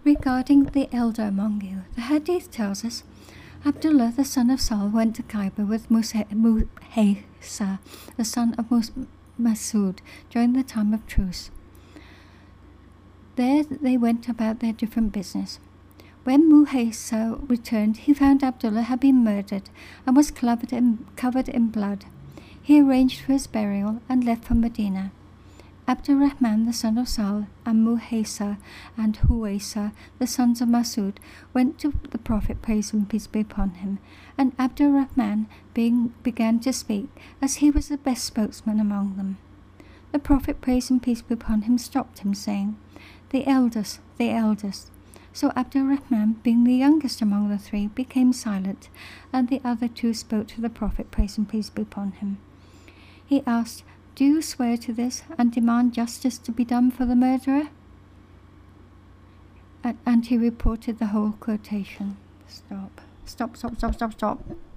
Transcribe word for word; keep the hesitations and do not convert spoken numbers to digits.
Regarding the elder among you, the hadith tells us, Abdullah, the son of Saul, went to Khyber with Muhaysa, the son of Mus- Masud, during the time of truce. There they went about their different business. When Muhaysa returned, he found Abdullah had been murdered and was covered in, covered in blood. He arranged for his burial and left for Medina. Abdurrahman, the son of Saul, and Muhaysa and Huwaysa, the sons of Masud, went to the Prophet, praise and peace be upon him, and Abdurrahman being, began to speak, as he was the best spokesman among them. The Prophet, praise and peace be upon him, stopped him, saying, "The eldest, the eldest." So Abdurrahman, being the youngest among the three, became silent, and the other two spoke to the Prophet, praise and peace be upon him. He asked, "Do you swear to this and demand justice to be done for the murderer?" And he reported the whole quotation. Stop. Stop, stop, stop, stop, stop.